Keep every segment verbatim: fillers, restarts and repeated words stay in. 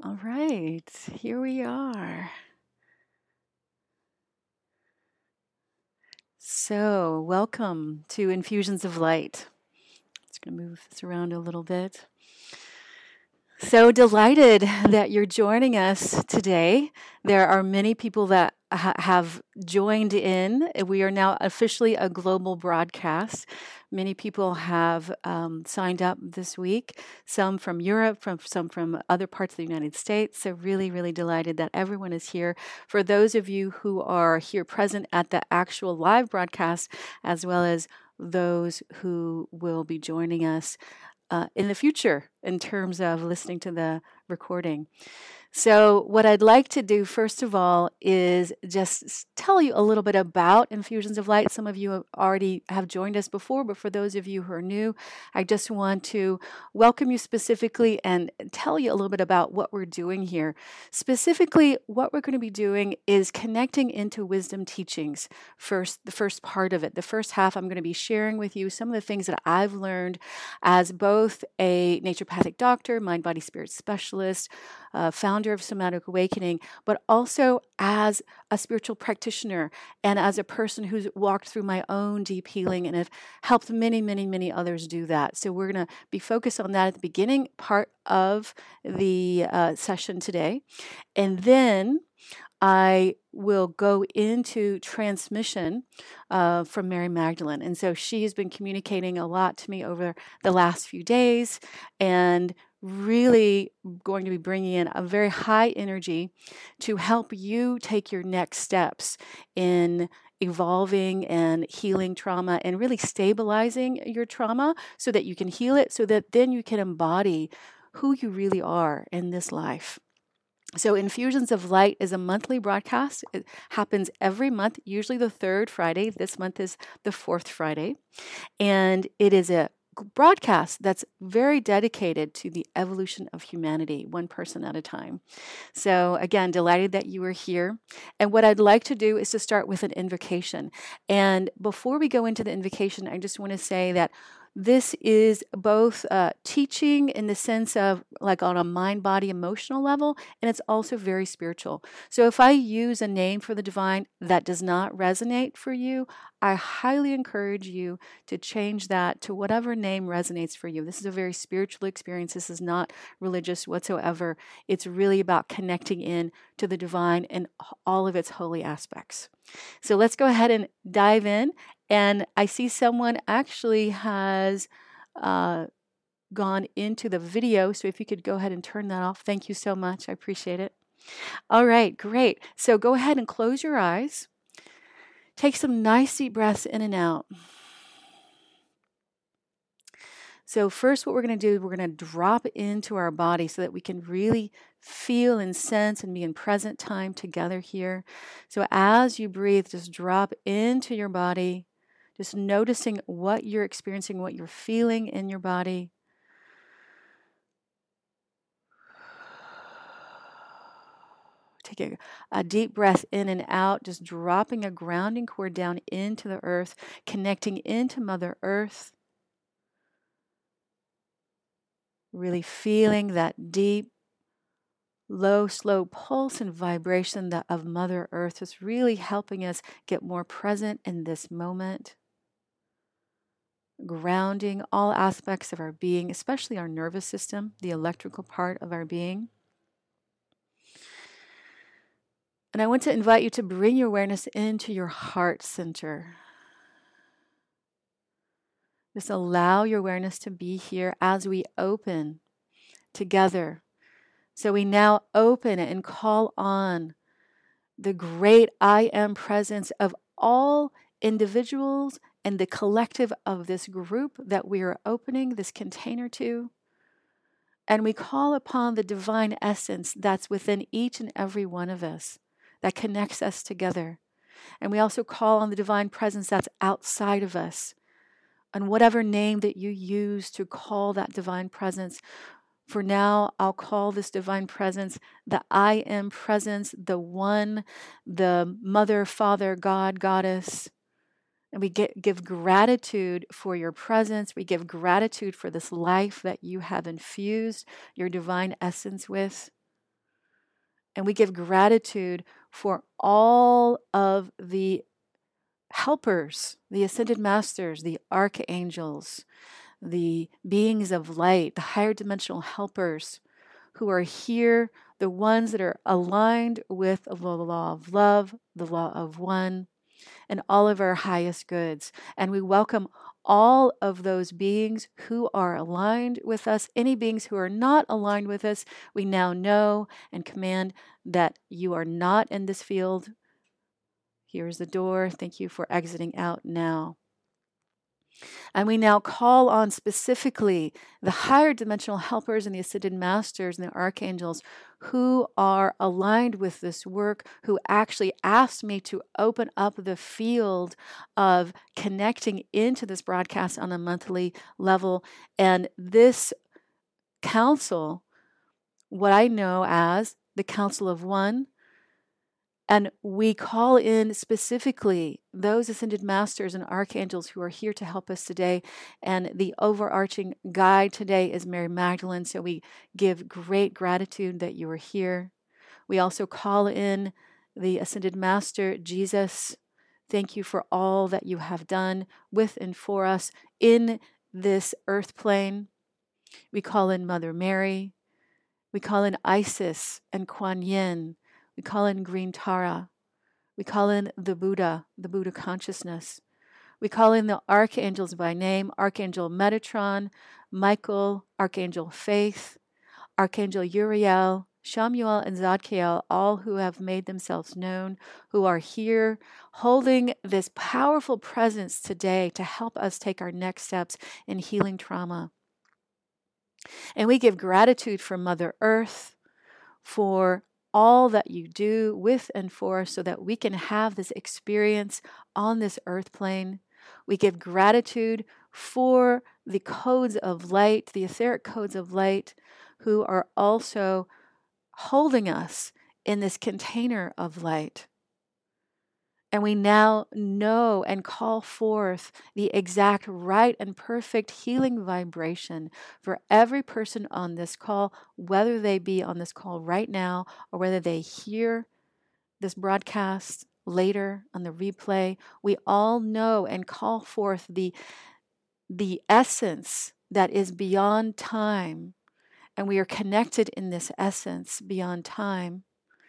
All right, here we are. So, welcome to Infusions of Light. Just going to move this around a little bit. So delighted that you're joining us today. There are many people that ha- have joined in. We are now officially a global broadcast. Many people have um, signed up this week, some from Europe, from some from other parts of the United States. So really, really delighted that everyone is here. For those of you who are here present at the actual live broadcast, as well as those who will be joining us uh, in the future in terms of listening to the recording. So, what I'd like to do, first of all, is just tell you a little bit about Infusions of Light. Some of you have already have joined us before, but for those of you who are new, I just want to welcome you specifically and tell you a little bit about what we're doing here. Specifically, what we're going to be doing is connecting into wisdom teachings. First, the first part of it, the first half, I'm going to be sharing with you some of the things that I've learned as both a naturopathic doctor, mind, body, spirit specialist, uh, founder of Somatic Awakening, but also as a spiritual practitioner and as a person who's walked through my own deep healing and have helped many, many, many others do that. So we're going to be focused on that at the beginning part of the uh, session today. And then I will go into transmission uh, from Mary Magdalene. And so she has been communicating a lot to me over the last few days and really going to be bringing in a very high energy to help you take your next steps in evolving and healing trauma and really stabilizing your trauma so that you can heal it, so that then you can embody who you really are in this life. So Infusions of Light is a monthly broadcast. It happens every month, usually the third Friday. This month is the fourth Friday. And it is a broadcast that's very dedicated to the evolution of humanity, one person at a time. So again, delighted that you are here. And what I'd like to do is to start with an invocation. And before we go into the invocation, I just want to say that this is both uh, teaching in the sense of like on a mind, body, emotional level, and it's also very spiritual. So if I use a name for the divine that does not resonate for you, I highly encourage you to change that to whatever name resonates for you. This is a very spiritual experience. This is not religious whatsoever. It's really about connecting in to the divine and all of its holy aspects. So let's go ahead and dive in. And I see someone actually has uh, gone into the video. So if you could go ahead and turn that off. Thank you so much. I appreciate it. All right, great. So go ahead and close your eyes. Take some nice deep breaths in and out. So first what we're going to do is we're going to drop into our body so that we can really feel and sense and be in present time together here. So as you breathe, just drop into your body, just noticing what you're experiencing, what you're feeling in your body. Take a, a deep breath in and out, just dropping a grounding cord down into the earth, connecting into Mother Earth. Really feeling that deep, low, slow pulse and vibration that of Mother Earth is really helping us get more present in this moment. Grounding all aspects of our being, especially our nervous system, the electrical part of our being. And I want to invite you to bring your awareness into your heart center. Just allow your awareness to be here as we open together. So we now open and call on the great I Am presence of all individuals and the collective of this group that we are opening this container to. And we call upon the divine essence that's within each and every one of us that connects us together. And we also call on the divine presence that's outside of us. And whatever name that you use to call that divine presence, for now, I'll call this divine presence the I Am presence, the one, the Mother, Father, God, Goddess. And we get, give gratitude for your presence. We give gratitude for this life that you have infused your divine essence with. And we give gratitude for all of the helpers, the ascended masters, the archangels, the beings of light, the higher dimensional helpers who are here, the ones that are aligned with the law of love, the law of one, and all of our highest goods. And we welcome all of those beings who are aligned with us. Any beings who are not aligned with us, we now know and command that you are not in this field. Here's the door. Thank you for exiting out now. And we now call on specifically the higher dimensional helpers and the ascended masters and the archangels who are aligned with this work, who actually asked me to open up the field of connecting into this broadcast on a monthly level. And this council, what I know as the Council of One, and we call in specifically those ascended masters and archangels who are here to help us today. And the overarching guide today is Mary Magdalene. So we give great gratitude that you are here. We also call in the ascended master, Jesus. Thank you for all that you have done with and for us in this earth plane. We call in Mother Mary. We call in Isis and Kuan Yin. We call in Green Tara. We call in the Buddha, the Buddha consciousness. We call in the archangels by name, Archangel Metatron, Michael, Archangel Faith, Archangel Uriel, Shamuel, and Zadkiel, all who have made themselves known, who are here holding this powerful presence today to help us take our next steps in healing trauma. And we give gratitude for Mother Earth, for all that you do with and for us so that we can have this experience on this earth plane. We give gratitude for the codes of light, the etheric codes of light, who are also holding us in this container of light. And we now know and call forth the exact right and perfect healing vibration for every person on this call, whether they be on this call right now or whether they hear this broadcast later on the replay. We all know and call forth the, the essence that is beyond time. And we are connected in this essence beyond time.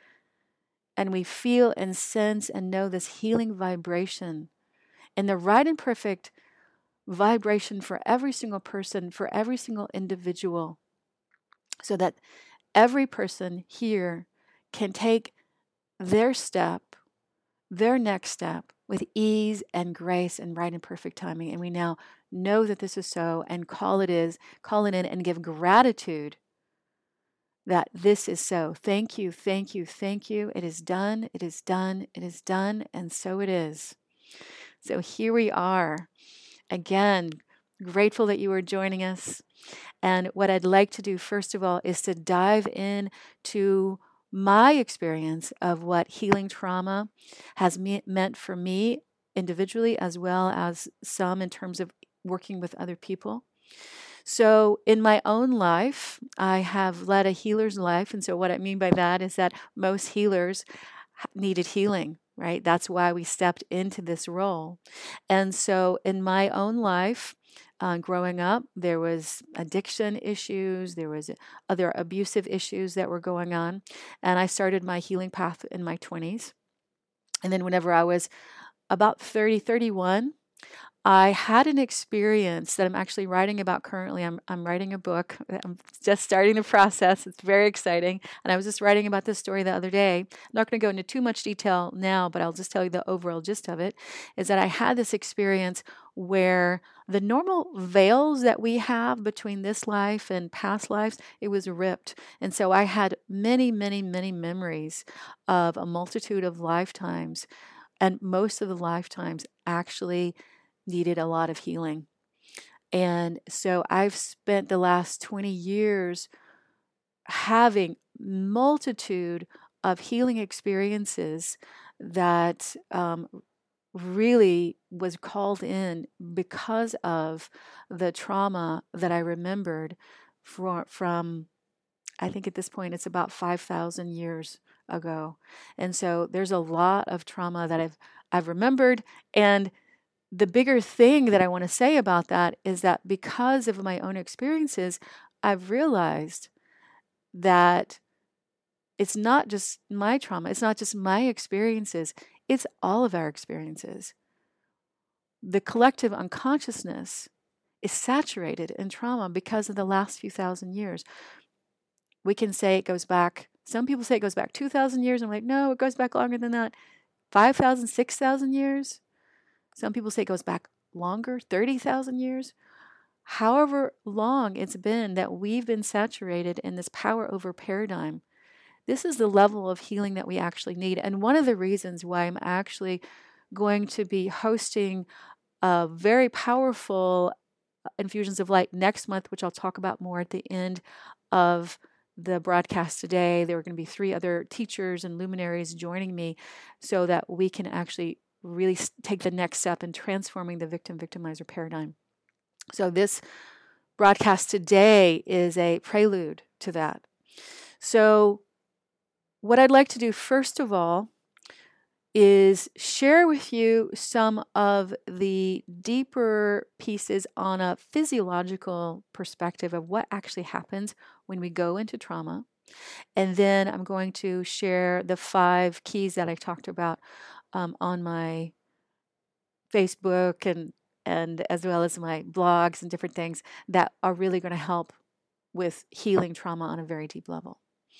And we feel and sense and know this healing vibration and the right and perfect vibration for every single person, for every single individual, so that every person here can take their step, their next step with ease and grace and right and perfect timing. And we now know that this is so and call it is, call it in and give gratitude that this is so. Thank you, thank you, thank you. It is done, it is done, it is done, and so it is. So here we are. Again, grateful that you are joining us. And what I'd like to do, first of all, is to dive in to my experience of what healing trauma has me- meant for me individually, as well as some in terms of working with other people. So in my own life, I have led a healer's life. And so what I mean by that is that most healers needed healing, right? That's why we stepped into this role. And so in my own life, uh, growing up, there was addiction issues, there was other abusive issues that were going on. And I started my healing path in my twenties. And then whenever I was about thirty, thirty-one, I had an experience that I'm actually writing about currently. I'm I'm writing a book. I'm just starting the process. It's very exciting. And I was just writing about this story the other day. I'm not going to go into too much detail now, but I'll just tell you the overall gist of it, is that I had this experience where the normal veils that we have between this life and past lives, it was ripped. And so I had many, many, many memories of a multitude of lifetimes. And most of the lifetimes actually needed a lot of healing. And so I've spent the last twenty years having multitude of healing experiences that um, really was called in because of the trauma that I remembered from, from I think at this point it's about five thousand years ago. And so there's a lot of trauma that I've I've remembered. And the bigger thing that I want to say about that is that because of my own experiences, I've realized that it's not just my trauma, it's not just my experiences, it's all of our experiences. The collective unconsciousness is saturated in trauma because of the last few thousand years. We can say it goes back, some people say it goes back two thousand years. I'm like, no, it goes back longer than that. five thousand, six thousand years. Some people say it goes back longer, thirty thousand years. However long it's been that we've been saturated in this power over paradigm, this is the level of healing that we actually need. And one of the reasons why I'm actually going to be hosting a very powerful Infusions of Light next month, which I'll talk about more at the end of the broadcast today. There are going to be three other teachers and luminaries joining me so that we can actually really take the next step in transforming the victim-victimizer paradigm. So this broadcast today is a prelude to that. So what I'd like to do first of all is share with you some of the deeper pieces on a physiological perspective of what actually happens when we go into trauma. And then I'm going to share the five keys that I talked about um, on my Facebook and, and as well as my blogs and different things that are really going to help with healing trauma on a very deep level.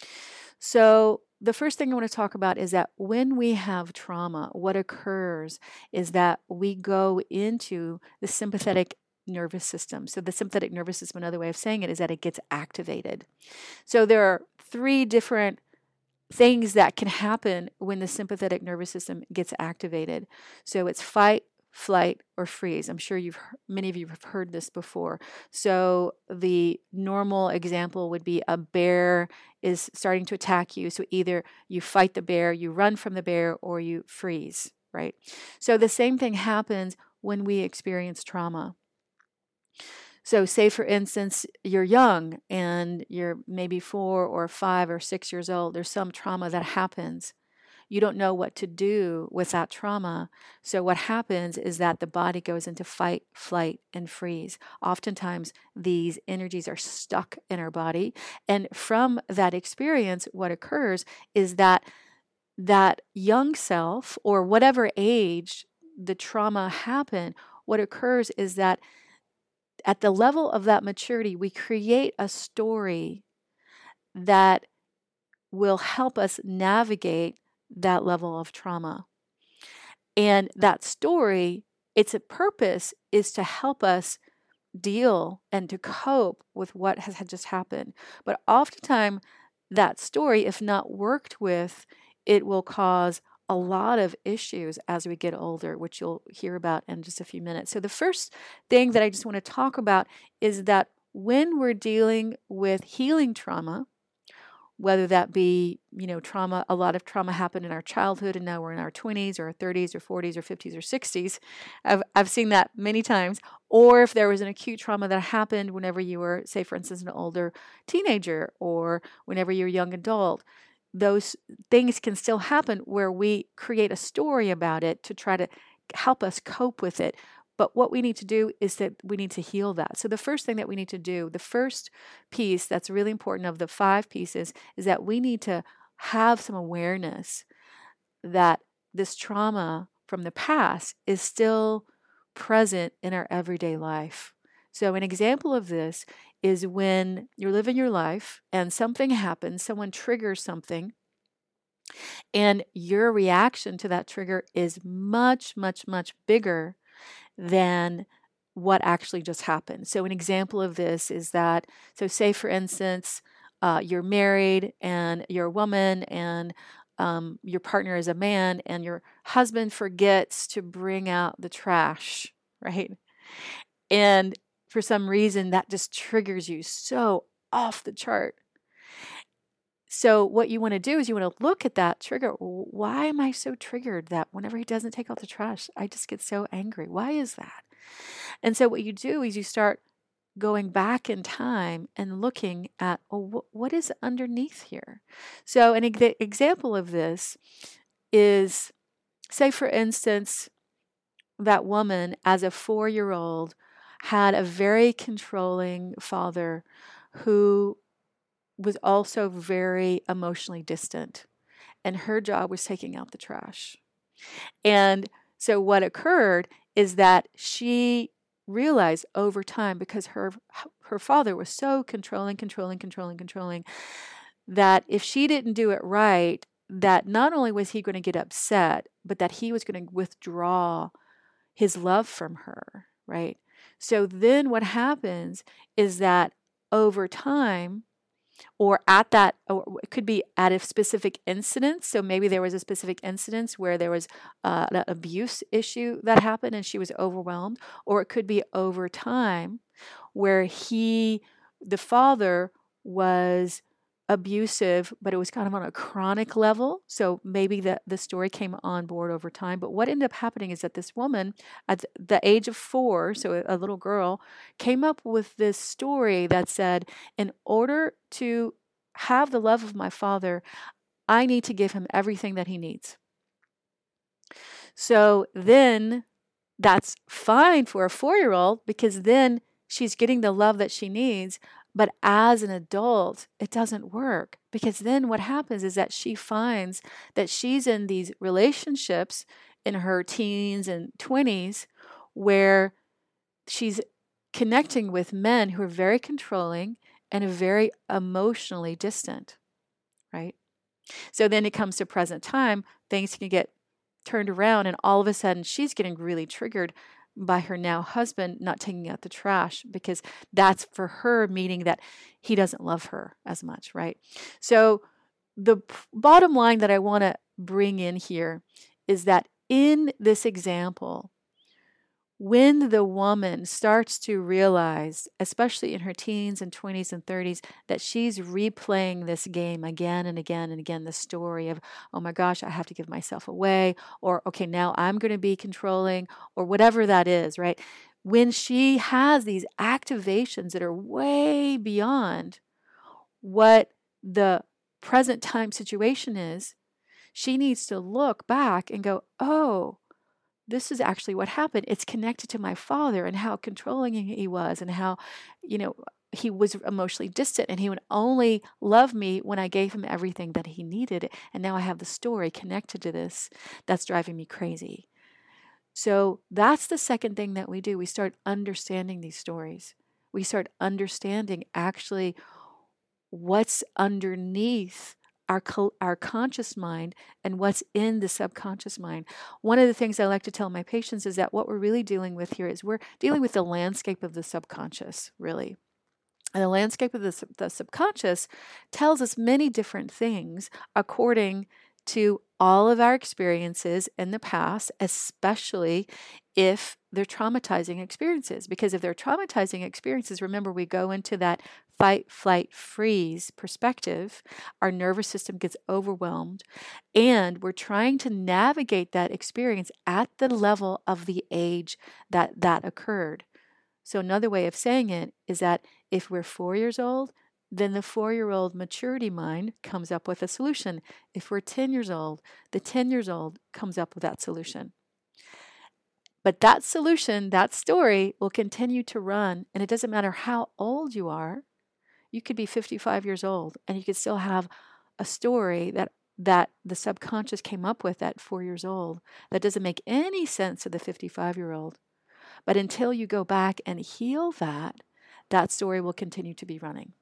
So the first thing I want to talk about is that when we have trauma, what occurs is that we go into the sympathetic nervous system. So the sympathetic nervous system, another way of saying it, is that it gets activated. So there are three different things that can happen when the sympathetic nervous system gets activated. So it's fight, flight, or freeze. I'm sure you've many of you have heard this before. So the normal example would be a bear is starting to attack you. So either you fight the bear, you run from the bear, or you freeze, right? So the same thing happens when we experience trauma. So say, for instance, you're young and you're maybe four or five or six years old. There's some trauma that happens. You don't know what to do with that trauma. So what happens is that the body goes into fight, flight, and freeze. Oftentimes, these energies are stuck in our body. And from that experience, what occurs is that that young self, or whatever age the trauma happened, what occurs is that at the level of that maturity, we create a story that will help us navigate that level of trauma. And that story, its purpose is to help us deal and to cope with what has just happened. But oftentimes, that story, if not worked with, it will cause a lot of issues as we get older, which you'll hear about in just a few minutes. So the first thing that I just want to talk about is that when we're dealing with healing trauma, whether that be, you know, trauma, a lot of trauma happened in our childhood and now we're in our twenties or thirties or forties or fifties or sixties. I've, I've seen that many times. Or if there was an acute trauma that happened whenever you were, say, for instance, an older teenager or whenever you're a young adult, those things can still happen where we create a story about it to try to help us cope with it. But what we need to do is that we need to heal that. So the first thing that we need to do, the first piece that's really important of the five pieces, is that we need to have some awareness that this trauma from the past is still present in our everyday life. So an example of this is when you're living your life and something happens, someone triggers something, and your reaction to that trigger is much, much, much bigger than what actually just happened. So an example of this is that, so say for instance, uh, you're married and you're a woman and um, your partner is a man and your husband forgets to bring out the trash, right? And for some reason that just triggers you so off the chart. So what you want to do is you want to look at that trigger. Why am I so triggered that whenever he doesn't take out the trash, I just get so angry? Why is that? And so what you do is you start going back in time and looking at, oh, wh- what is underneath here? So, an ex- example of this is, say, for instance, that woman as a four year old had a very controlling father who was also very emotionally distant, and her job was taking out the trash. And so, what occurred is that she realized over time, because her her father was so controlling, controlling, controlling, controlling, that if she didn't do it right, that not only was he going to get upset, but that he was going to withdraw his love from her, right? So then what happens is that over time, or at that, or it could be at a specific incident. So maybe there was a specific incident where there was uh, an abuse issue that happened and she was overwhelmed, or it could be over time where he, the father, was abusive, but it was kind of on a chronic level. So maybe the, the story came on board over time. But what ended up happening is that this woman at the age of four, so a, a little girl, came up with this story that said, in order to have the love of my father, I need to give him everything that he needs. So then that's fine for a four-year-old, because then she's getting the love that she needs. But as an adult, it doesn't work, because then what happens is that she finds that she's in these relationships in her teens and twenties where she's connecting with men who are very controlling and very emotionally distant, right? So then it comes to present time, things can get turned around, and all of a sudden she's getting really triggered by her now husband not taking out the trash, because that's for her meaning that he doesn't love her as much, right? So the p- bottom line that I want to bring in here is that in this example, when the woman starts to realize, especially in her teens and twenties and thirties, that she's replaying this game again and again and again, the story of, oh my gosh, I have to give myself away, or okay, now I'm going to be controlling, or whatever that is, right? When she has these activations that are way beyond what the present time situation is, she needs to look back and go, oh, this is actually what happened. It's connected to my father and how controlling he was, and how, you know, he was emotionally distant, and he would only love me when I gave him everything that he needed. And now I have the story connected to this that's driving me crazy. So that's the second thing that we do. We start understanding these stories. We start understanding actually what's underneath our co- our conscious mind and what's in the subconscious mind. One of the things I like to tell my patients is that what we're really dealing with here is we're dealing with the landscape of the subconscious, really. And the landscape of the, sub- the subconscious tells us many different things according to all of our experiences in the past, especially if they're traumatizing experiences. Because if they're traumatizing experiences, remember, we go into that fight, flight, freeze perspective. Our nervous system gets overwhelmed, and we're trying to navigate that experience at the level of the age that that occurred. So, another way of saying it is that if we're four years old, then the four year old maturity mind comes up with a solution. If we're ten years old, the ten years old comes up with that solution. But that solution, that story will continue to run, and it doesn't matter how old you are. You could be fifty-five years old, and you could still have a story that that the subconscious came up with at four years old that doesn't make any sense to the fifty-five year old. But until you go back and heal that, that story will continue to be running.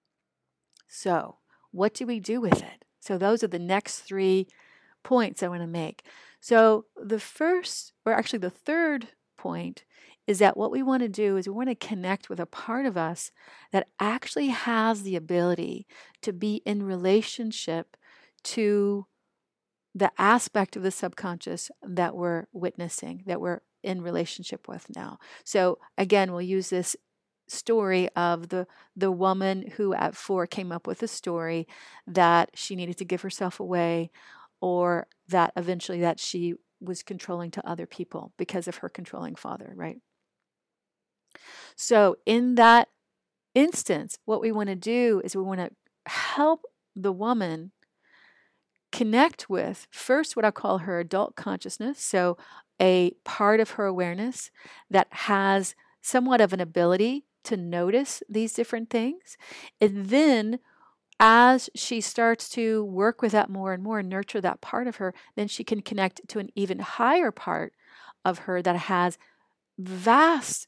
So, what do we do with it? So, those are the next three points I want to make. So, the first, or actually the third point, is that what we want to do is we want to connect with a part of us that actually has the ability to be in relationship to the aspect of the subconscious that we're witnessing, that we're in relationship with now. So again, we'll use this story of the the woman who at four came up with a story that she needed to give herself away, or that eventually that she was controlling to other people because of her controlling father, right? So in that instance, what we want to do is we want to help the woman connect with first what I call her adult consciousness. So a part of her awareness that has somewhat of an ability to notice these different things. And then as she starts to work with that more and more, nurture that part of her, then she can connect to an even higher part of her that has vast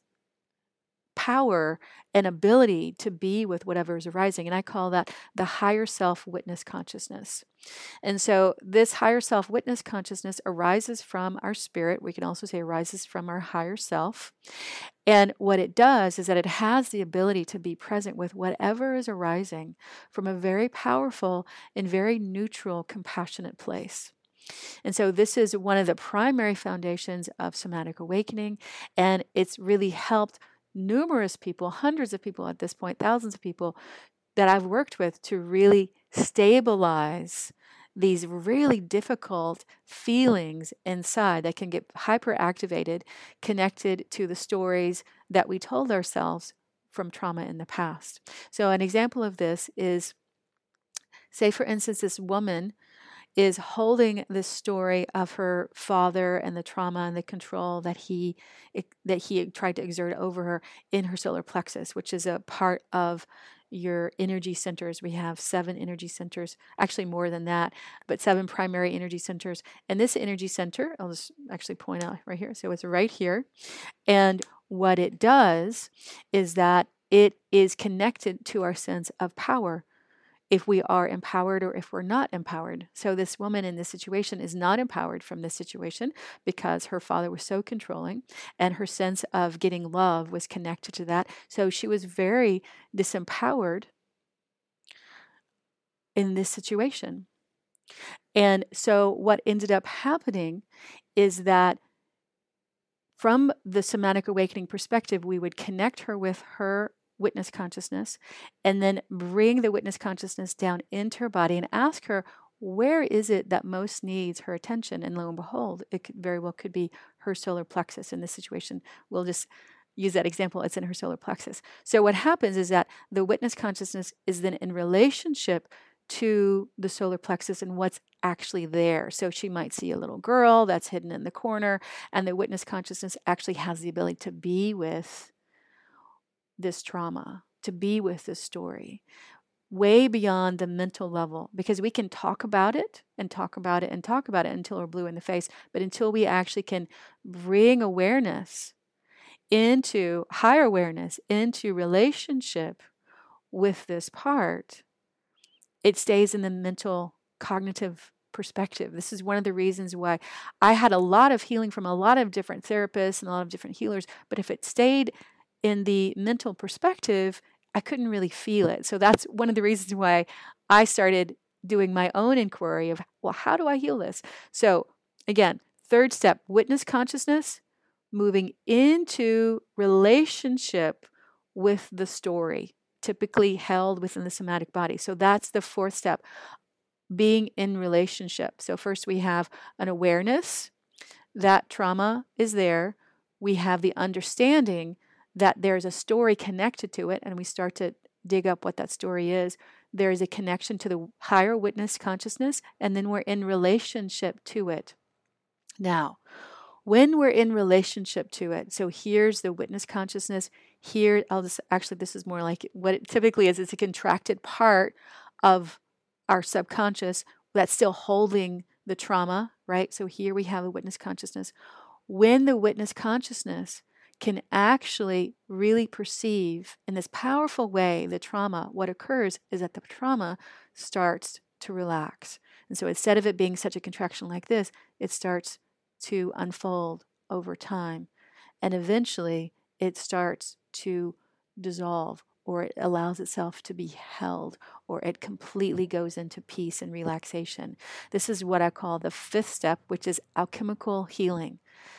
power and ability to be with whatever is arising. And I call that the higher self witness consciousness. And so this higher self witness consciousness arises from our spirit. We can also say arises from our higher self. And what it does is that it has the ability to be present with whatever is arising from a very powerful and very neutral, compassionate place. And so this is one of the primary foundations of somatic awakening, and it's really helped numerous people, hundreds of people at this point, thousands of people that I've worked with to really stabilize these really difficult feelings inside that can get hyperactivated, connected to the stories that we told ourselves from trauma in the past. So an example of this is, say for instance, this woman is holding this story of her father and the trauma and the control that he that he tried to exert over her in her solar plexus, which is a part of your energy centers. We have seven energy centers, actually more than that, but seven primary energy centers. And this energy center, I'll just actually point out right here. So it's right here. And what it does is that it is connected to our sense of power, if we are empowered or if we're not empowered. So this woman in this situation is not empowered from this situation because her father was so controlling and her sense of getting love was connected to that. So she was very disempowered in this situation. And so what ended up happening is that from the somatic awakening perspective, we would connect her with her witness consciousness and then bring the witness consciousness down into her body and ask her, where is it that most needs her attention? And lo and behold, it could, very well could be her solar plexus in this situation. We'll just use that example. It's in her solar plexus. So what happens is that the witness consciousness is then in relationship to the solar plexus and what's actually there. So she might see a little girl that's hidden in the corner, and the witness consciousness actually has the ability to be with this trauma, to be with this story, way beyond the mental level, because we can talk about it and talk about it and talk about it until we're blue in the face. But until we actually can bring awareness into higher awareness, into relationship with this part, it stays in the mental cognitive perspective. This is one of the reasons why I had a lot of healing from a lot of different therapists and a lot of different healers. But if it stayed in the mental perspective, I couldn't really feel it. So that's one of the reasons why I started doing my own inquiry of, well, how do I heal this? So again, third step, witness consciousness, moving into relationship with the story, typically held within the somatic body. So that's the fourth step, being in relationship. So first we have an awareness that trauma is there. We have the understanding that there's a story connected to it, and we start to dig up what that story is. There is a connection to the higher witness consciousness, and then we're in relationship to it. Now, when we're in relationship to it, so here's the witness consciousness. Here, I'll just, actually, this is more like what it typically is. It's a contracted part of our subconscious that's still holding the trauma, right? So here we have a witness consciousness. When the witness consciousness can actually really perceive in this powerful way the trauma, what occurs is that the trauma starts to relax. And so instead of it being such a contraction like this, it starts to unfold over time. And eventually it starts to dissolve, or it allows itself to be held, or it completely goes into peace and relaxation. This is what I call the fifth step, which is alchemical healing.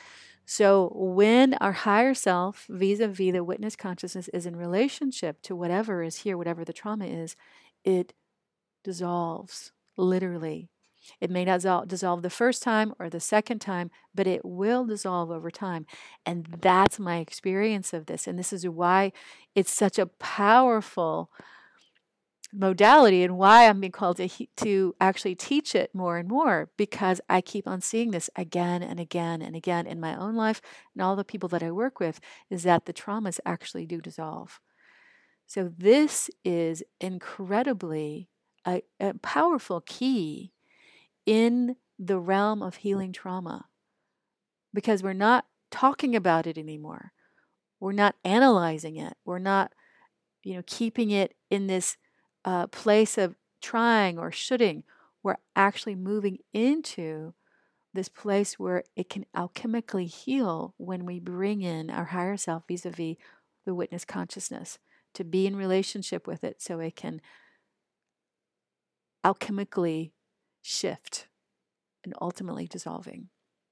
So when our higher self, vis-a-vis the witness consciousness, is in relationship to whatever is here, whatever the trauma is, it dissolves, literally. It may not dissolve, dissolve the first time or the second time, but it will dissolve over time. And that's my experience of this. And this is why it's such a powerful modality and why I'm being called to, to actually teach it more and more, because I keep on seeing this again and again and again in my own life and all the people that I work with, is that the traumas actually do dissolve. So this is incredibly a, a powerful key in the realm of healing trauma, because we're not talking about it anymore. We're not analyzing it. We're not, you know, keeping it in this uh, place of trying or shoulding. We're actually moving into this place where it can alchemically heal when we bring in our higher self vis-a-vis the witness consciousness, to be in relationship with it so it can alchemically shift and ultimately dissolving.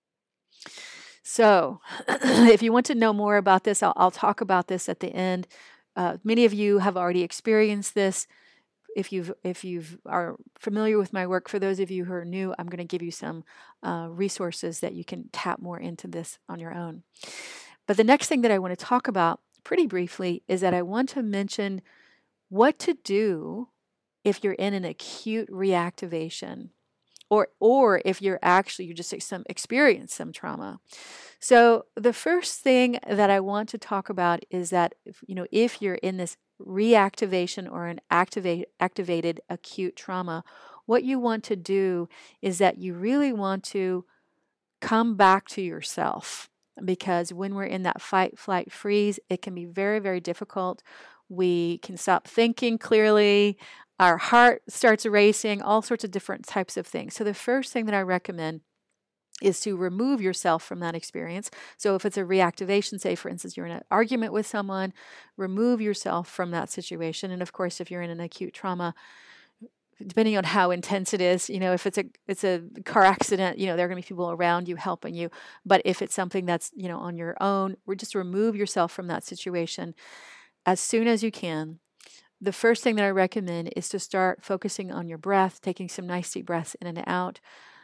So if you want to know more about this, I'll, I'll talk about this at the end. Uh, many of you have already experienced this. If you've if you are familiar with my work, for those of you who are new, I'm going to give you some uh, resources that you can tap more into this on your own. But the next thing that I want to talk about pretty briefly is that I want to mention what to do if you're in an acute reactivation, or or if you're actually you just some experience some trauma. So the first thing that I want to talk about is that if, you know if you're in this reactivation or an activate, activated acute trauma, what you want to do is that you really want to come back to yourself, because when we're in that fight, flight, freeze, it can be very, very difficult. We can stop thinking clearly. Our heart starts racing, all sorts of different types of things. So the first thing that I recommend is to remove yourself from that experience. So if it's a reactivation, say for instance, you're in an argument with someone, remove yourself from that situation. And of course, if you're in an acute trauma, depending on how intense it is, you know, if it's a it's a car accident, you know, there are going to be people around you helping you. But if it's something that's, you know, on your own, just remove yourself from that situation as soon as you can. The first thing that I recommend is to start focusing on your breath, taking some nice deep breaths in and out.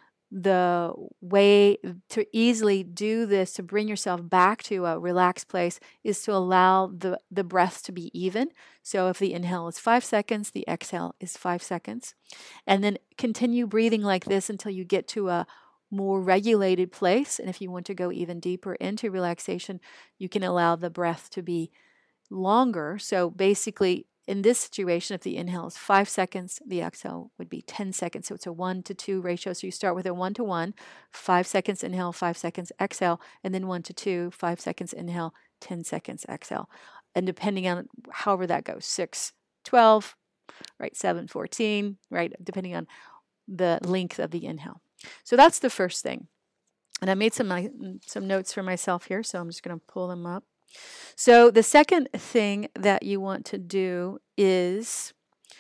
The way to easily do this, to bring yourself back to a relaxed place, is to allow the, the breath to be even. So if the inhale is five seconds, the exhale is five seconds. And then continue breathing like this until you get to a more regulated place. And if you want to go even deeper into relaxation, you can allow the breath to be longer. So basically, in this situation, if the inhale is five seconds, the exhale would be ten seconds. So it's a one to two ratio. So you start with a one to one, five seconds inhale, five seconds exhale, and then one to two, five seconds inhale, ten seconds exhale. And depending on however that goes, six, twelve, right, seven, fourteen, right, depending on the length of the inhale. So that's the first thing. And I made some, some notes for myself here, so I'm just going to pull them up. So the second thing that you want to do is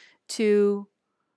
to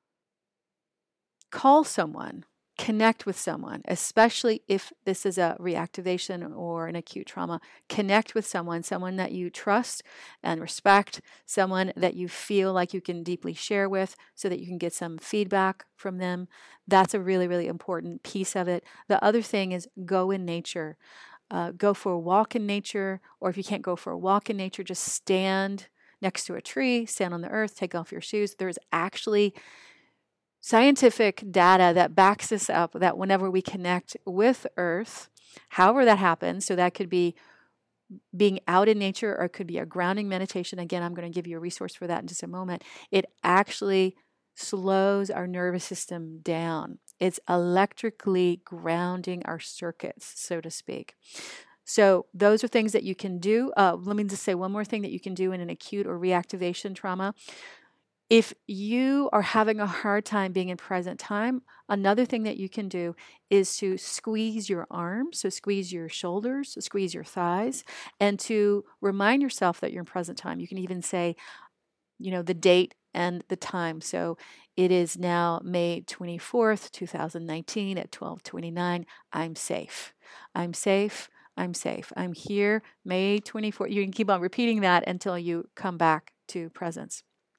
call someone, connect with someone, especially if this is a reactivation or an acute trauma. Connect with someone, someone that you trust and respect, someone that you feel like you can deeply share with so that you can get some feedback from them. That's a really, really important piece of it. The other thing is go in nature. Uh, go for a walk in nature, or if you can't go for a walk in nature, just stand next to a tree, stand on the earth, take off your shoes. There's actually scientific data that backs this up, that whenever we connect with earth, however that happens, so that could be being out in nature or it could be a grounding meditation. Again, I'm going to give you a resource for that in just a moment. It actually slows our nervous system down. It's electrically grounding our circuits, so to speak. So those are things that you can do. Uh, let me just say one more thing that you can do in an acute or reactivation trauma. If you are having a hard time being in present time, another thing that you can do is to squeeze your arms, so squeeze your shoulders, so squeeze your thighs, and to remind yourself that you're in present time. You can even say, you know, the date and the time. So it is now May twenty-fourth, two thousand nineteen at twelve twenty-nine. I'm safe. I'm safe. I'm safe. I'm here, May twenty-fourth. You can keep on repeating that until you come back to presence.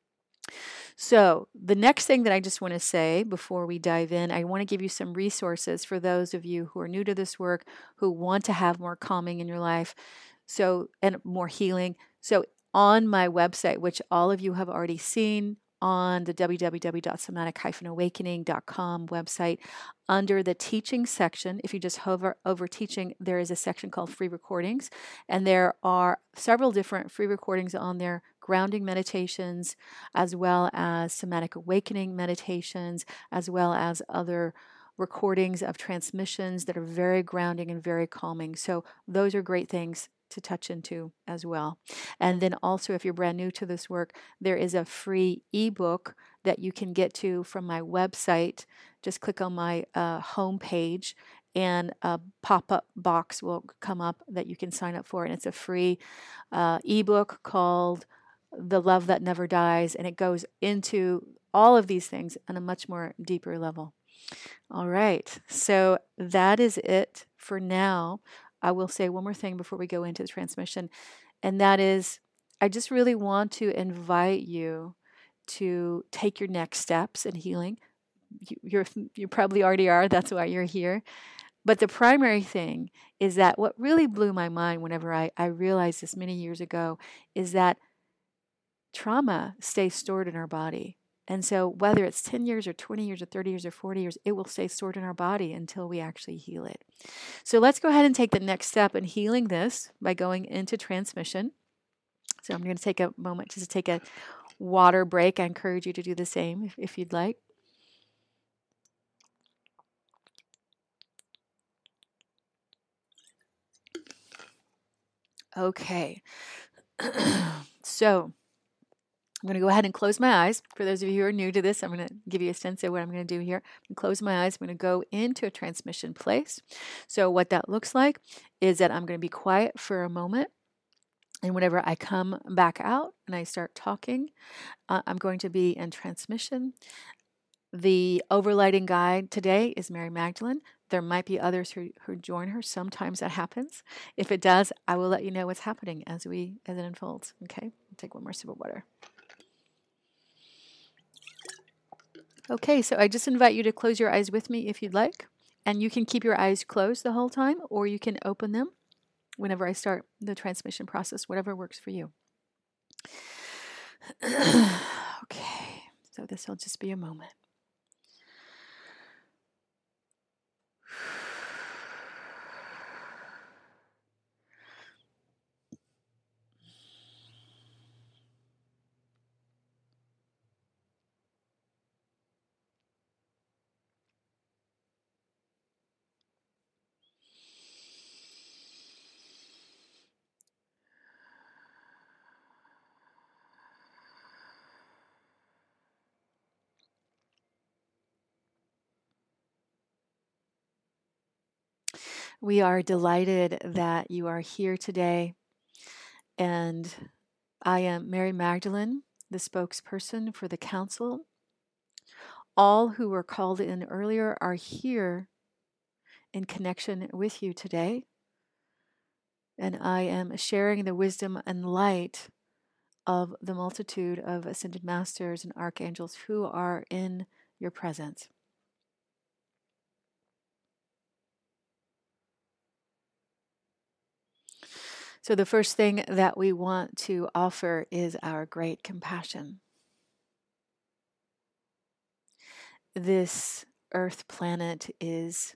So, the next thing that I just want to say before we dive in, I want to give you some resources for those of you who are new to this work, who want to have more calming in your life, so and more healing. So, on my website, which all of you have already seen on the w w w dot somatic dash awakening dot com website, under the teaching section, if you just hover over teaching, there is a section called free recordings, and there are several different free recordings on there, grounding meditations, as well as somatic awakening meditations, as well as other recordings of transmissions that are very grounding and very calming. So those are great things to touch into as well. And then also, if you're brand new to this work, there is a free ebook that you can get to from my website. Just click on my uh, home page, and a pop-up box will come up that you can sign up for, and it's a free uh, ebook called The Love That Never Dies, and it goes into all of these things on a much more deeper level. All right, so that is it for now. I will say one more thing before we go into the transmission, and that is I just really want to invite you to take your next steps in healing. You, you're you probably already are. That's why you're here. But the primary thing is that what really blew my mind whenever I, I realized this many years ago is that trauma stays stored in our body. And so whether it's ten years or twenty years or thirty years or forty years, it will stay stored in our body until we actually heal it. So let's go ahead and take the next step in healing this by going into transmission. So I'm going to take a moment just to take a water break. I encourage you to do the same if, if you'd like. Okay. So I'm going to go ahead and close my eyes. For those of you who are new to this, I'm going to give you a sense of what I'm going to do here. I'm going to close my eyes. I'm going to go into a transmission place. So what that looks like is that I'm going to be quiet for a moment. And whenever I come back out and I start talking, uh, I'm going to be in transmission. The overlighting guide today is Mary Magdalene. There might be others who, who join her. Sometimes that happens. If it does, I will let you know what's happening as we as it unfolds. Okay, I'll take one more sip of water. Okay, so I just invite you to close your eyes with me if you'd like. And you can keep your eyes closed the whole time, or you can open them whenever I start the transmission process, whatever works for you. Okay, so this will just be a moment. We are delighted that you are here today. And I am Mary Magdalene, the spokesperson for the council. All who were called in earlier are here in connection with you today. And I am sharing the wisdom and light of the multitude of ascended masters and archangels who are in your presence. So the first thing that we want to offer is our great compassion. This Earth planet is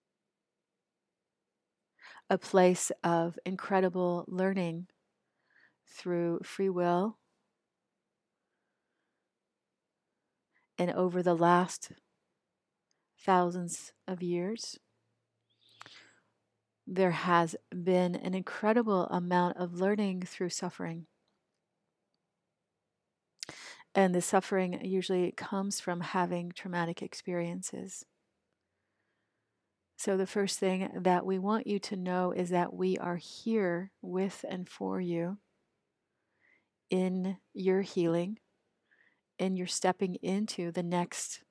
a place of incredible learning through free will. And over the last thousands of years, there has been an incredible amount of learning through suffering. And the suffering usually comes from having traumatic experiences. So the first thing that we want you to know is that we are here with and for you in your healing, in your stepping into the next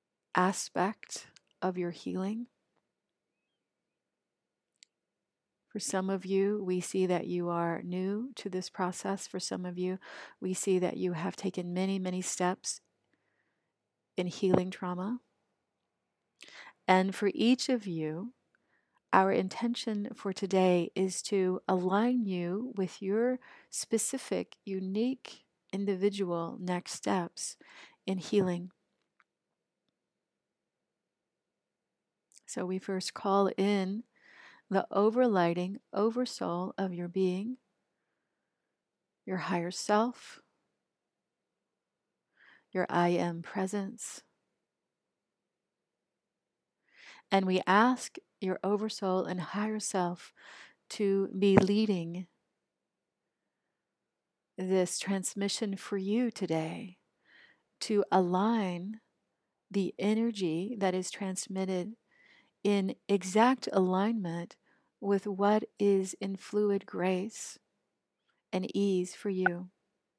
aspect of your healing. For some of you, we see that you are new to this process. For some of you, we see that you have taken many, many steps in healing trauma. And for each of you, our intention for today is to align you with your specific, unique, individual next steps in healing. So we first call in the overlighting oversoul of your being, your higher self, your I am presence. And we ask your oversoul and higher self to be leading this transmission for you today, to align the energy that is transmitted in exact alignment with what is in fluid grace and ease for you.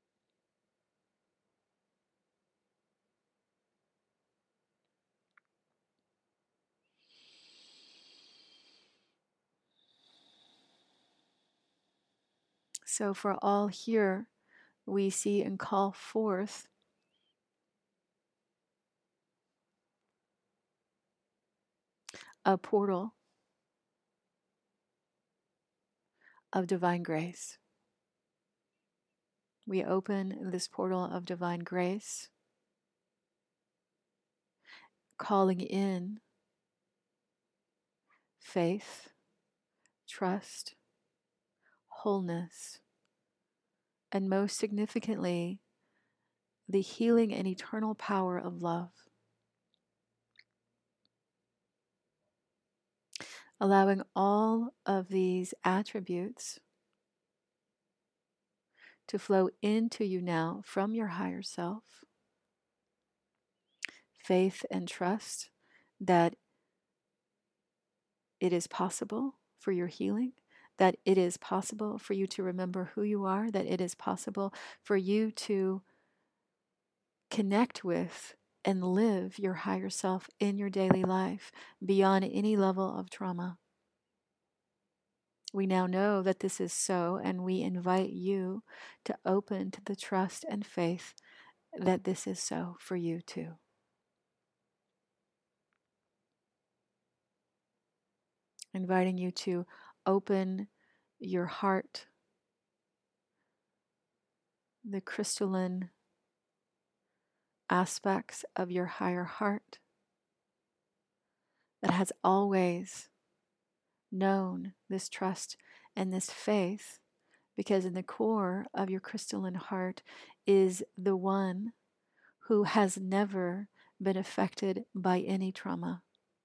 So for all here, we see and call forth a portal of divine grace. We open this portal of divine grace, calling in faith, trust, wholeness, and most significantly, the healing and eternal power of love. Allowing all of these attributes to flow into you now from your higher self. Faith and trust that it is possible for your healing, that it is possible for you to remember who you are, that it is possible for you to connect with and live your higher self in your daily life beyond any level of trauma. We now know that this is so, and we invite you to open to the trust and faith that this is so for you too. Inviting you to open your heart, the crystalline aspects of your higher heart that has always known this trust and this faith, because in the core of your crystalline heart is the one who has never been affected by any trauma.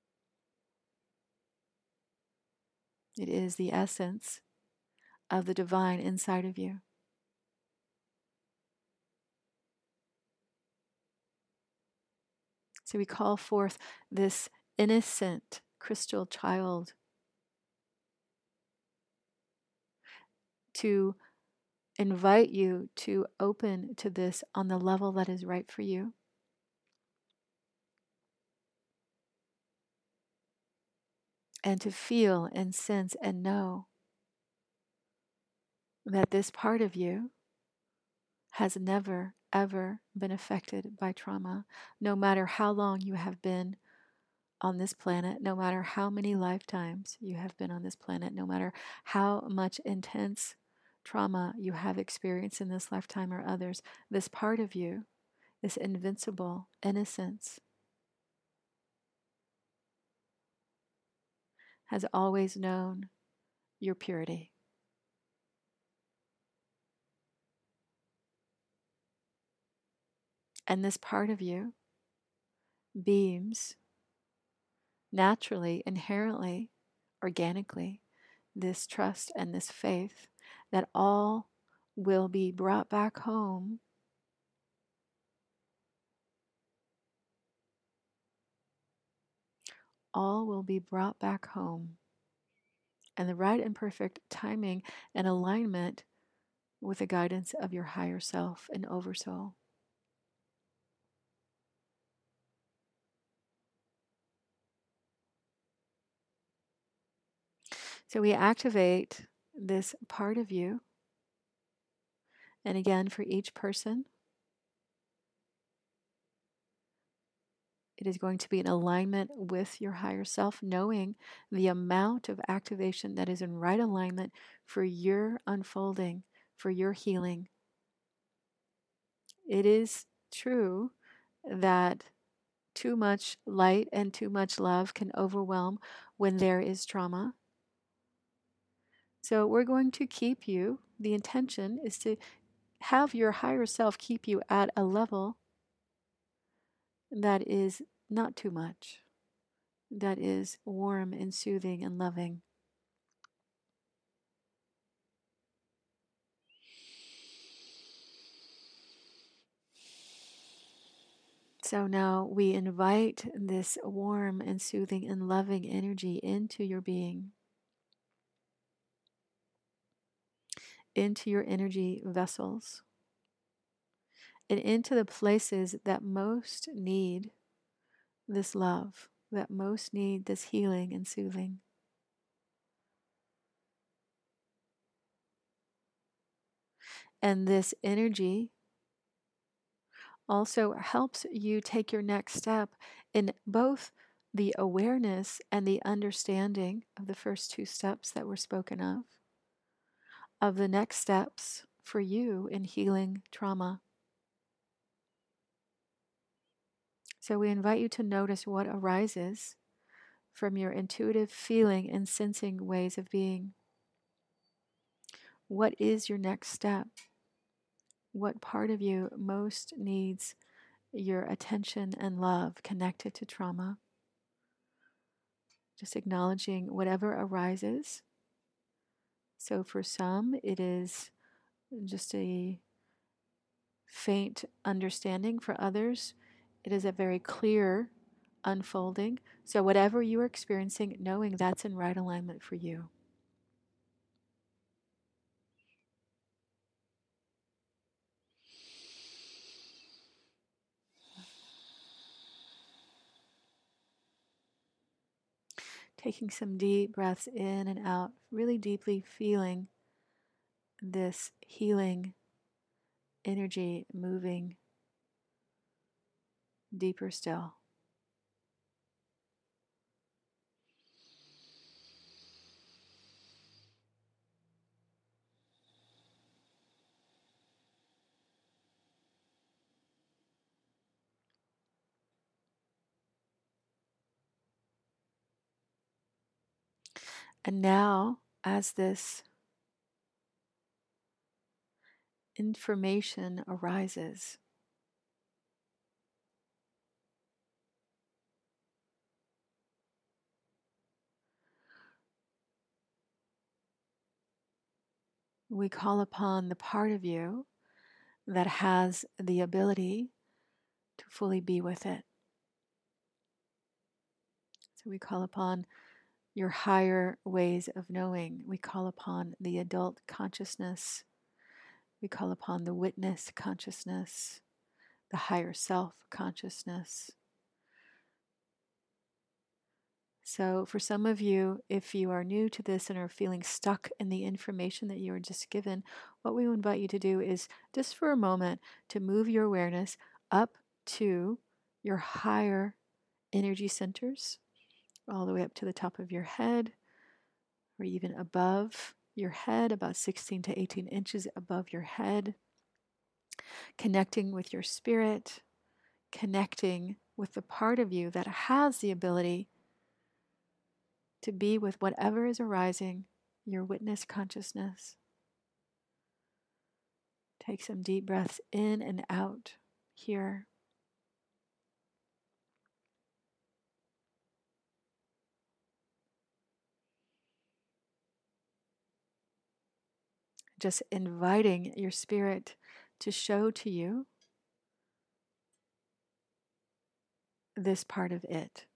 It is the essence of the divine inside of you. So we call forth this innocent crystal child to invite you to open to this on the level that is right for you. And to feel and sense and know that this part of you has never, ever been affected by trauma, no matter how long you have been on this planet, no matter how many lifetimes you have been on this planet, no matter how much intense trauma you have experienced in this lifetime or others, this part of you, this invincible innocence, has always known your purity. And this part of you beams naturally, inherently, organically, this trust and this faith that all will be brought back home all will be brought back home, and the right and perfect timing and alignment with the guidance of your higher self and oversoul. So we activate this part of you. And again, for each person, it is going to be in alignment with your higher self, knowing the amount of activation that is in right alignment for your unfolding, for your healing. It is true that too much light and too much love can overwhelm when there is trauma. So we're going to keep you, the intention is to have your higher self keep you at a level that is not too much, that is warm and soothing and loving. So now we invite this warm and soothing and loving energy into your being, into your energy vessels, and into the places that most need this love, that most need this healing and soothing. And this energy also helps you take your next step in both the awareness and the understanding of the first two steps that were spoken of, of the next steps for you in healing trauma. So we invite you to notice what arises from your intuitive feeling and sensing ways of being. What is your next step? What part of you most needs your attention and love connected to trauma? Just acknowledging whatever arises. So for some, it is just a faint understanding. For others, it is a very clear unfolding. So whatever you are experiencing, knowing that's in right alignment for you. Taking some deep breaths in and out, really deeply feeling this healing energy moving deeper still. And now, as this information arises, we call upon the part of you that has the ability to fully be with it. So we call upon your higher ways of knowing. We call upon the adult consciousness. We call upon the witness consciousness, the higher self consciousness. So for some of you, if you are new to this and are feeling stuck in the information that you were just given, what we invite you to do is just for a moment to move your awareness up to your higher energy centers, all the way up to the top of your head, or even above your head, about sixteen to eighteen inches above your head, connecting with your spirit, connecting with the part of you that has the ability to be with whatever is arising, your witness consciousness. Take some deep breaths in and out here. Just inviting your spirit to show to you this part of it,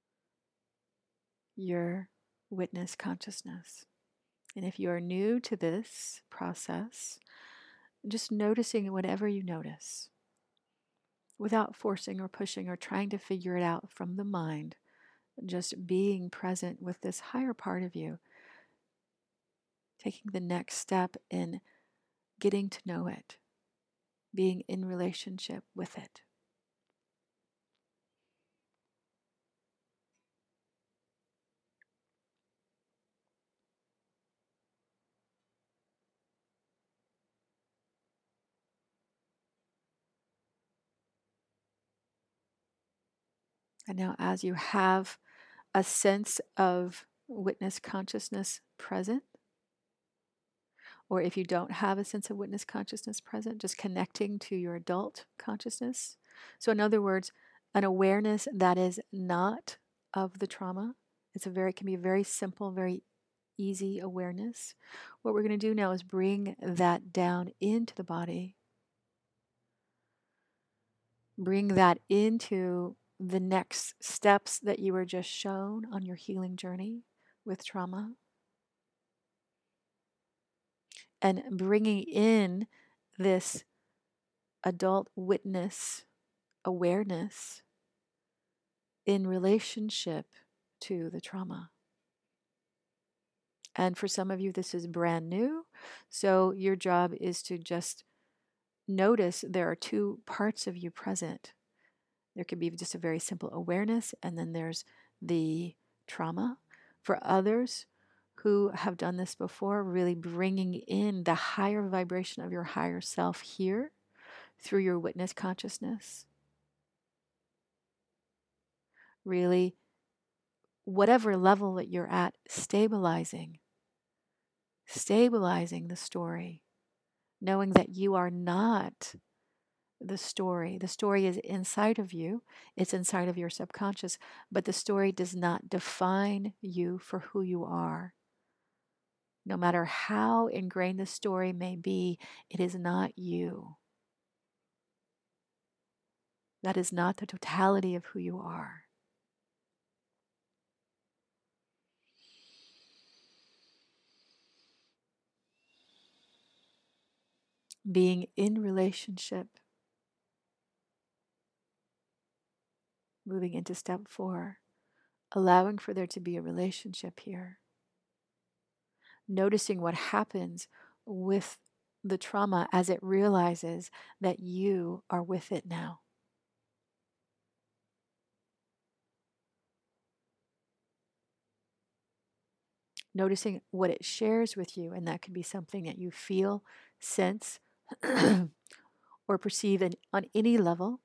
your witness consciousness. And if you are new to this process, just noticing whatever you notice without forcing or pushing or trying to figure it out from the mind, just being present with this higher part of you taking the next step in getting to know it, being in relationship with it. And now, as you have a sense of witness consciousness present, or if you don't have a sense of witness consciousness present, just connecting to your adult consciousness. So, in other words, an awareness that is not of the trauma. It's a very can be a very simple, very easy awareness. What we're going to do now is bring that down into the body. Bring that into the next steps that you were just shown on your healing journey with trauma. And bringing in this adult witness awareness in relationship to the trauma. And for some of you, this is brand new. So your job is to just notice there are two parts of you present. There could be just a very simple awareness, and then there's the trauma. For others who have done this before, really bringing in the higher vibration of your higher self here through your witness consciousness. Really, whatever level that you're at, stabilizing, stabilizing the story, knowing that you are not the story. The story is inside of you, it's inside of your subconscious, but the story does not define you for who you are. No matter how ingrained the story may be, it is not you. That is not the totality of who you are. Being in relationship, moving into step four, allowing for there to be a relationship here. Noticing what happens with the trauma as it realizes that you are with it now. Noticing what it shares with you, and that could be something that you feel, sense, or perceive in, on any level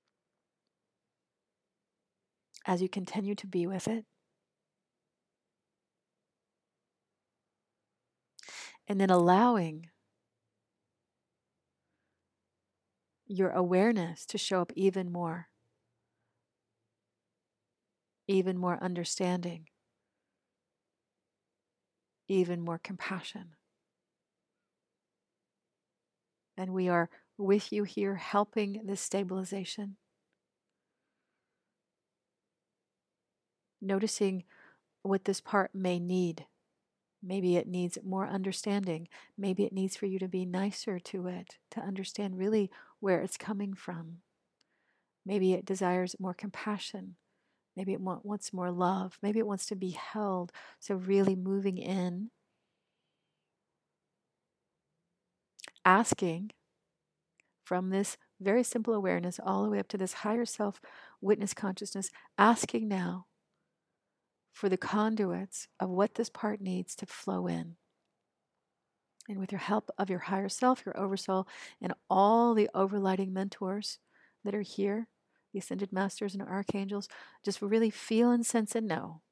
as you continue to be with it. And then allowing your awareness to show up even more, even more understanding, even more compassion. And we are with you here, helping this stabilization. Noticing what this part may need. Maybe it needs more understanding. Maybe it needs for you to be nicer to it, to understand really where it's coming from. Maybe it desires more compassion. Maybe it wants more love. Maybe it wants to be held. So really moving in, asking from this very simple awareness all the way up to this higher self witness consciousness, asking now for the conduits of what this part needs to flow in. And with your help of your higher self, your oversoul, and all the overlighting mentors that are here, the ascended masters and archangels, just really feel and sense and know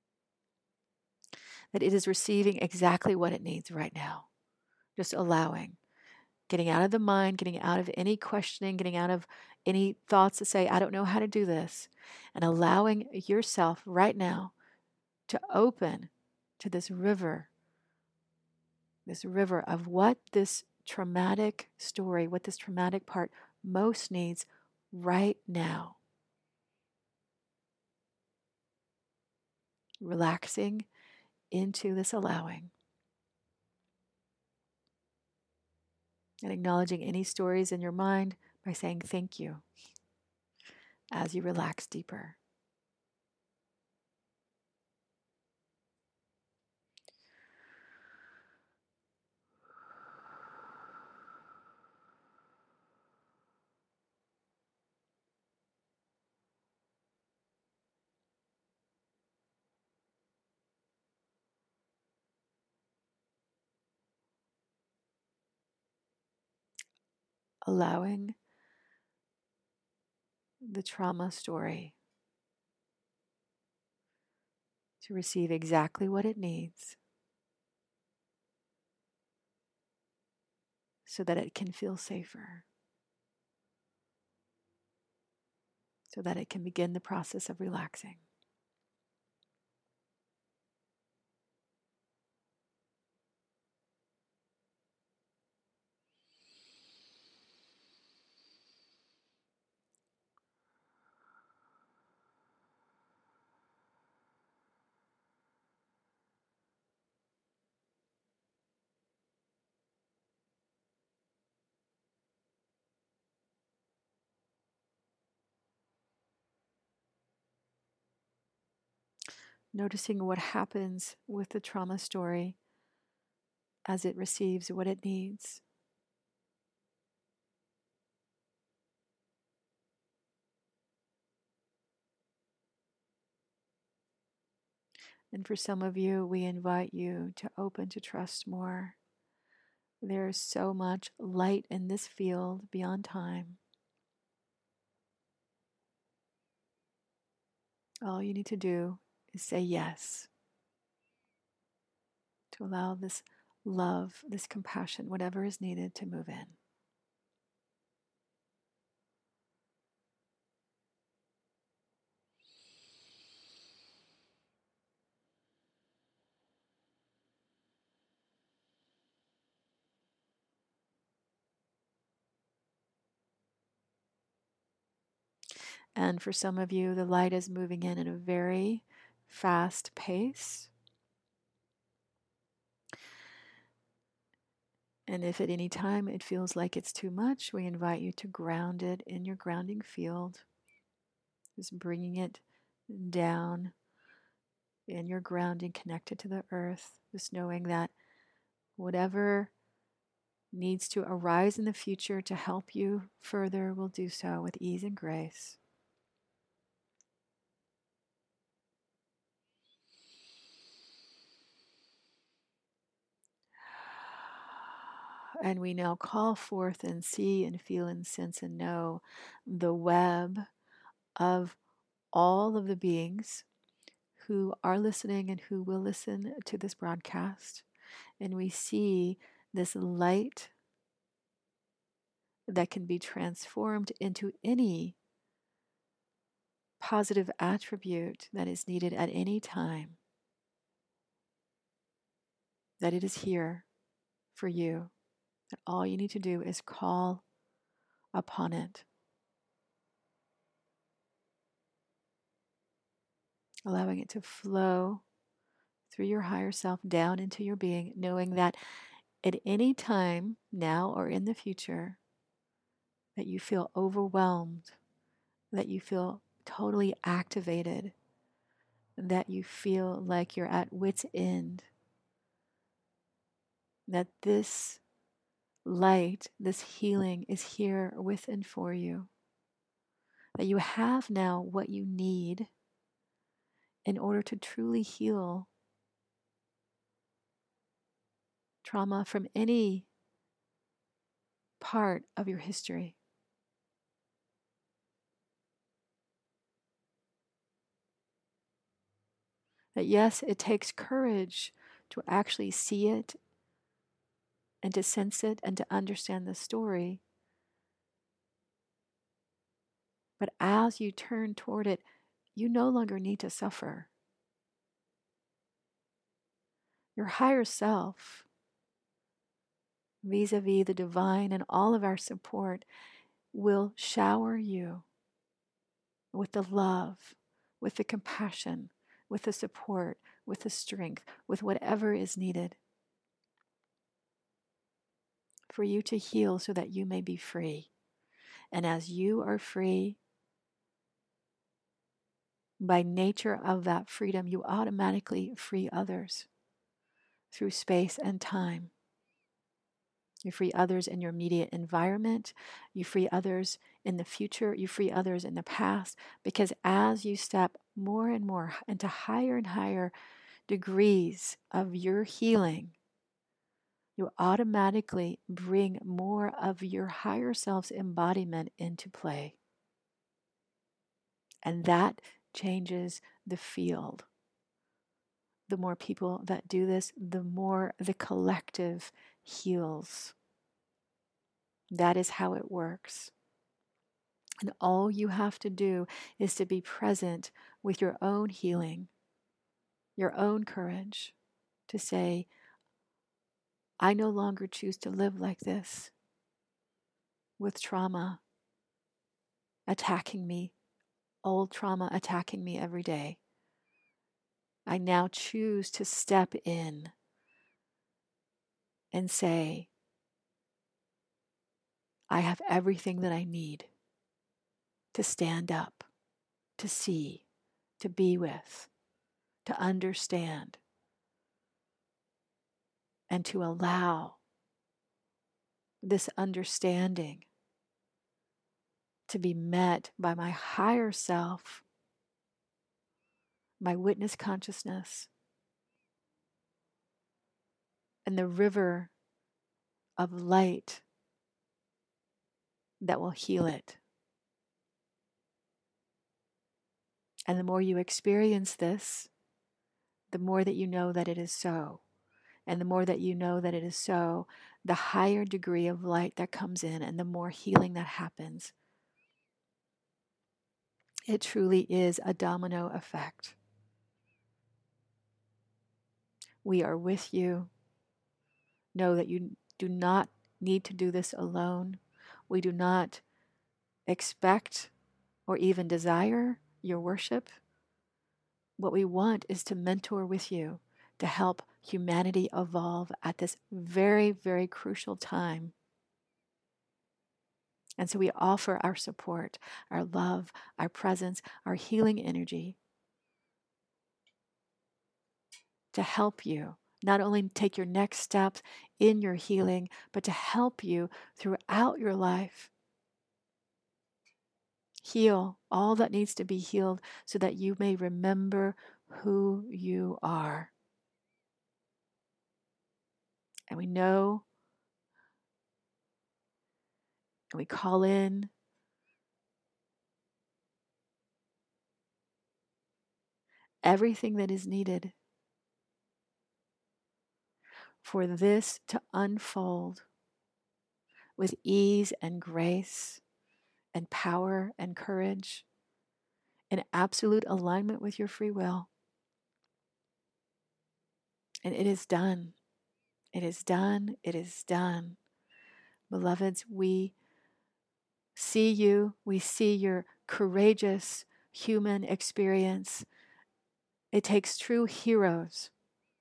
that it is receiving exactly what it needs right now. Just allowing. Getting out of the mind, getting out of any questioning, getting out of any thoughts that say, I don't know how to do this, and allowing yourself right now to open to this river, this river of what this traumatic story, what this traumatic part most needs right now. Relaxing into this allowing. And acknowledging any stories in your mind by saying thank you as you relax deeper. allowing the trauma story to receive exactly what it needs so that it can feel safer, so that it can begin the process of relaxing. Noticing what happens with the trauma story as it receives what it needs. And for some of you, we invite you to open to trust more. There is so much light in this field beyond time. All you need to do is say yes, to allow this love, this compassion, whatever is needed to move in. And for some of you, the light is moving in at a very fast pace. And if at any time it feels like it's too much, we invite you to ground it in your grounding field. Just bringing it down in your grounding, connected to the earth. Just knowing that whatever needs to arise in the future to help you further will do so with ease and grace. And we now call forth and see and feel and sense and know the web of all of the beings who are listening and who will listen to this broadcast. And we see this light that can be transformed into any positive attribute that is needed at any time. That it is here for you. That all you need to do is call upon it. Allowing it to flow through your higher self down into your being, knowing that at any time, now or in the future, that you feel overwhelmed, that you feel totally activated, that you feel like you're at wit's end, that this light, this healing is here with and for you, that you have now what you need in order to truly heal trauma from any part of your history. That yes, it takes courage to actually see it and to sense it and to understand the story. But as you turn toward it, you no longer need to suffer. Your higher self, vis-a-vis the divine and all of our support, will shower you with the love, with the compassion, with the support, with the strength, with whatever is needed for you to heal so that you may be free. And as you are free, by nature of that freedom, you automatically free others through space and time. You free others in your immediate environment. You free others in the future. You free others in the past. Because as you step more and more into higher and higher degrees of your healing, you automatically bring more of your higher self's embodiment into play. And that changes the field. The more people that do this, the more the collective heals. That is how it works. And all you have to do is to be present with your own healing, your own courage, to say, I no longer choose to live like this, with trauma attacking me, old trauma attacking me every day. I now choose to step in and say, I have everything that I need to stand up, to see, to be with, to understand, and to allow this understanding to be met by my higher self, my witness consciousness, and the river of light that will heal it. And the more you experience this, the more that you know that it is so. And the more that you know that it is so, the higher degree of light that comes in and the more healing that happens. It truly is a domino effect. We are with you. Know that you do not need to do this alone. We do not expect or even desire your worship. What we want is to mentor with you, to help humanity evolve at this very, very crucial time. And so we offer our support, our love, our presence, our healing energy to help you not only take your next steps in your healing, but to help you throughout your life. Heal all that needs to be healed so that you may remember who you are. And we know, and we call in everything that is needed for this to unfold with ease and grace and power and courage in absolute alignment with your free will. And it is done. It is done. It is done. Beloveds, we see you. We see your courageous human experience. It takes true heroes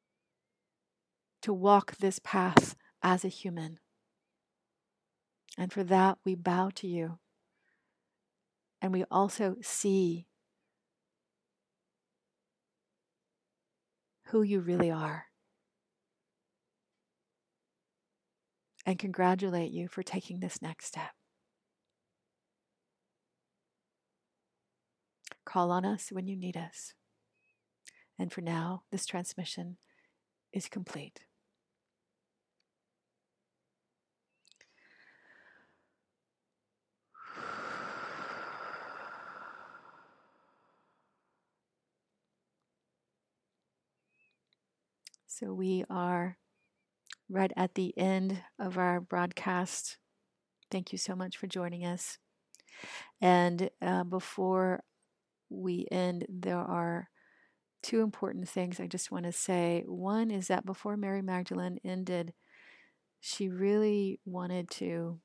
to walk this path as a human. And for that, we bow to you. And we also see who you really are. And congratulate you for taking this next step. Call on us when you need us. And for now, this transmission is complete. So we are right at the end of our broadcast. Thank you so much for joining us. And uh, before we end, there are two important things I just want to say. One is that before Mary Magdalene ended, she really wanted to,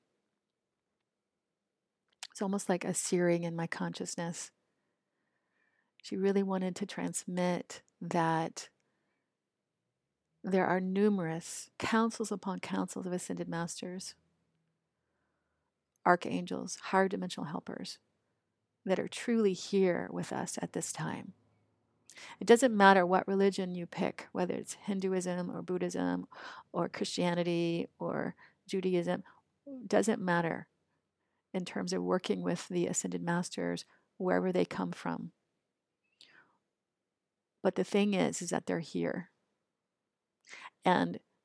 it's almost like a searing in my consciousness. She really wanted to transmit that there are numerous councils upon councils of ascended masters, archangels, higher dimensional helpers that are truly here with us at this time. It doesn't matter what religion you pick, whether it's Hinduism or Buddhism or Christianity or Judaism, it doesn't matter in terms of working with the ascended masters, wherever they come from. But the thing is, is that they're here. And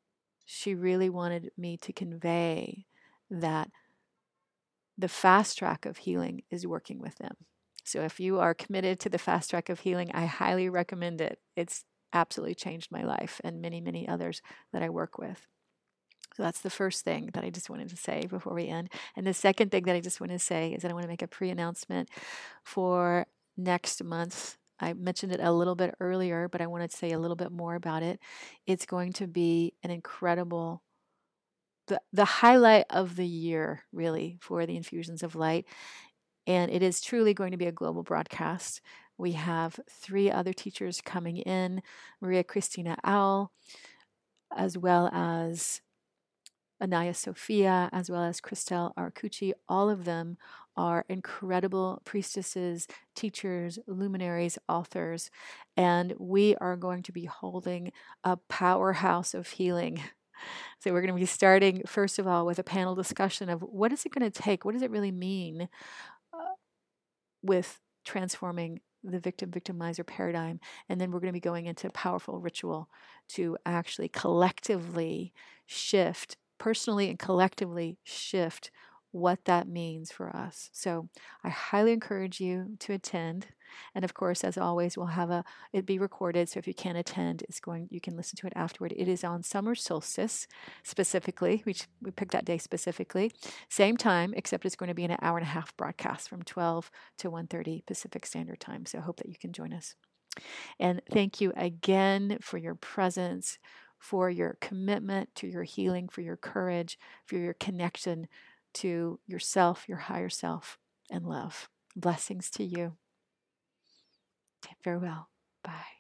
she really wanted me to convey that the fast track of healing is working with them. So if you are committed to the fast track of healing, I highly recommend it. It's absolutely changed my life and many, many others that I work with. So that's the first thing that I just wanted to say before we end. And the second thing that I just want to say is that I want to make a pre-announcement for next month. I mentioned it a little bit earlier, but I wanted to say a little bit more about it. It's going to be an incredible, the, the highlight of the year, really, for the Infusions of Light. And it is truly going to be a global broadcast. We have three other teachers coming in, Maria Cristina Owl, as well as Anaya Sophia, as well as Christelle Arcucci. All of them are incredible priestesses, teachers, luminaries, authors, and we are going to be holding a powerhouse of healing. So we're going to be starting, first of all, with a panel discussion of what is it going to take? What does it really mean uh, with transforming the victim-victimizer paradigm? And then we're going to be going into powerful ritual to actually collectively shift, personally and collectively shift what that means for us. So I highly encourage you to attend. And of course, as always, we'll have a it be recorded. So if you can't attend, it's going you can listen to it afterward. It is on summer solstice specifically. We we picked that day specifically. Same time, except it's going to be an hour and a half broadcast from twelve to one thirty Pacific Standard Time. So I hope that you can join us. And thank you again for your presence, for your commitment to your healing, for your courage, for your connection to yourself, your higher self, and love. Blessings to you. Farewell. Bye.